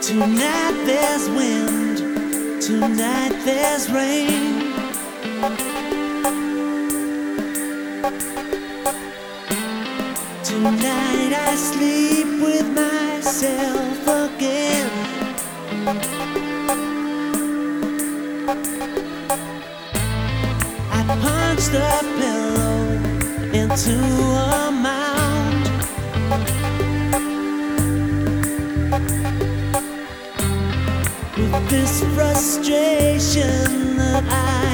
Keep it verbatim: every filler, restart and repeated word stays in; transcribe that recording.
Tonight there's wind, tonight there's rain. Tonight I sleep with myself again. I punched a pillow into a mound. With this frustration that I